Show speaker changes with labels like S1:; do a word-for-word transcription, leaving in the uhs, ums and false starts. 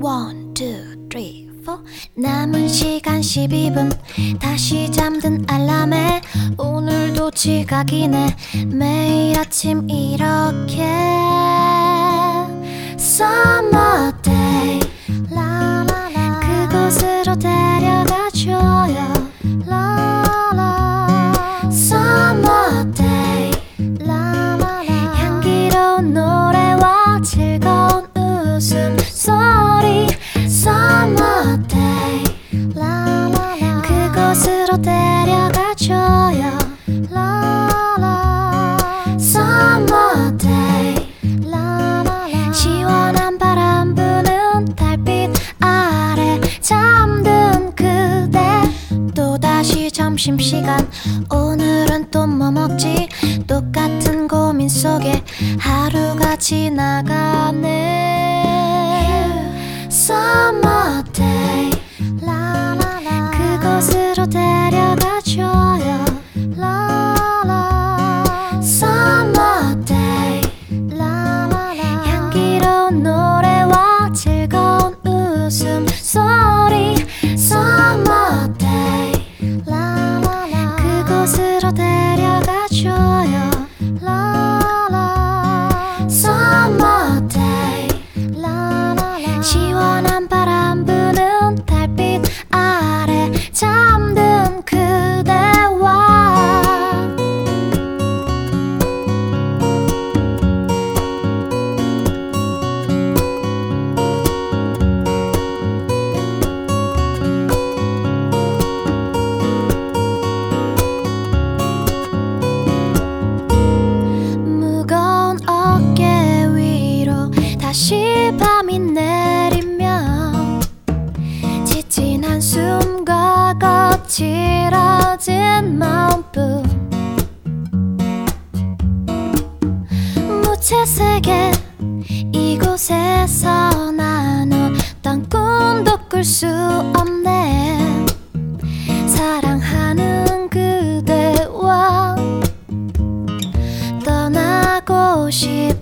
S1: One, two, three, four. 남은 시간 십이 분. 다시 잠든 알람에 오늘도 지각이네. 매일 아침 이렇게 Summer day 라라라 그곳으로 데려가줘요 라라 Summer day 라라라 향기로운 노래와 즐거운 웃음소리 Summer day 라라라 그곳으로 데려가줘요 라라 Summer day 라라라 시원한 바람 부는 달빛 아래 잠든 그대 또다시 점심시간 오늘은 또 뭐 먹지 똑같은 고민 속에 하루가 지나가네 Summer day 라라라 그곳으로 데려가줘요 라라 Summer day 라라라 향기로운 노래와 즐거운 웃음소리 Summer day 라라라 그곳으로 데려가줘요 라라 Summer day 라라라 시원한 바람 부는 달빛 아래 잠든 그대와 무거운 어깨 위로 다시 밤이 내리면 지친 한숨과 거칠어진 마음뿐 무채색의 이곳에서 나눴던 꿈도 꿀 수 없네 사랑하는 그대와 떠나고 싶